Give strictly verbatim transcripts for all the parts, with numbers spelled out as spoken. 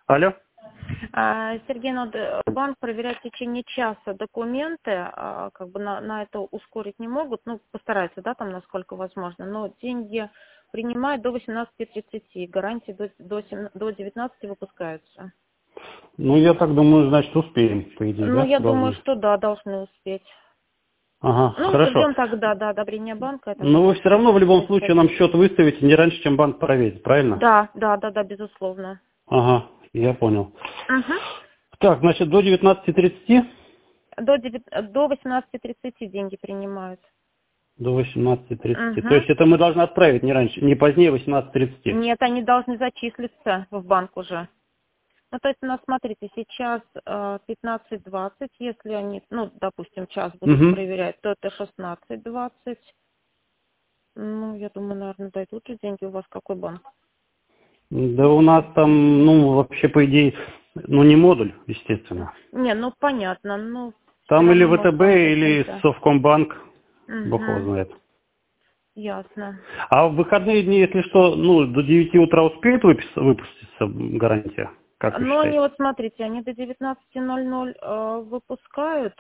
Алло. А, Сергей, надо банк проверять в течение часа документы, а, как бы на, на это ускорить не могут, ну, постараются, да, там, насколько возможно, но деньги принимают до восемнадцати тридцати, гарантии до, до, сем- до девятнадцати выпускаются. Ну, я так думаю, значит, успеем, по идее, Ну, да? я думаю, Должны. что да, должны успеть. Ага, Ну, хорошо. ждем тогда, да, одобрения банка, это Но вы может все равно в любом случае происходить. нам счет выставите не раньше, чем банк проверит, правильно? Да, да, да, да, безусловно. Ага, я понял. Угу. Так, значит, до девятнадцати тридцати? До, девят- до восемнадцати тридцати деньги принимают. До восемнадцати тридцати. То Угу. есть это мы должны отправить не раньше, не позднее восемнадцати тридцати. Нет, они должны зачислиться в банк уже. Ну, то есть у нас, смотрите, сейчас э, пятнадцать двадцать, если они, ну, допустим, час будут Угу. проверять, то это шестнадцать двадцать. Ну, я думаю, наверное, дойдут же деньги. У вас какой банк? Да у нас там, ну, вообще, по идее, ну, не модуль, естественно. Не, ну, понятно, ну, все Там или равно, может, ВТБ, там или каким-то. Совкомбанк, бог его Угу, знает. ясно. А в выходные дни, если что, ну, до девяти утра успеет выпис- выпуститься гарантия? Как вы Ну, они считаете? вот, смотрите, они до девятнадцати ноль ноль э, выпускают,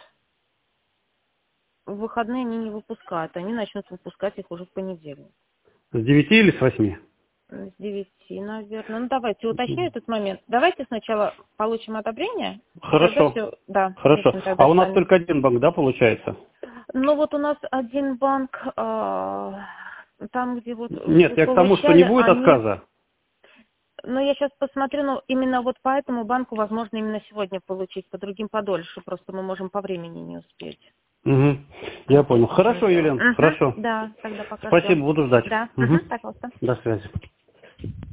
в выходные они не выпускают, они начнут выпускать их уже в понедельник. С девяти или с восьми? С девяти, наверное. Ну, давайте уточню этот момент. Давайте сначала получим одобрение, и тогда Хорошо. все, да, Хорошо. решим тогда А у с нас вами. только один банк, да, получается? Ну, вот у нас один банк, а, там, где вот вы Нет, я к тому, что не получали, будет они... отказа. Ну, я сейчас посмотрю, ну, именно вот по этому банку возможно именно сегодня получить, по другим подольше, просто мы можем по времени не успеть. Угу. Я Вот понял. здесь в чем Хорошо, дело. Елена, Угу, хорошо. да, тогда пока Спасибо, ждем. буду ждать. Да, Угу. угу, пожалуйста. До связи.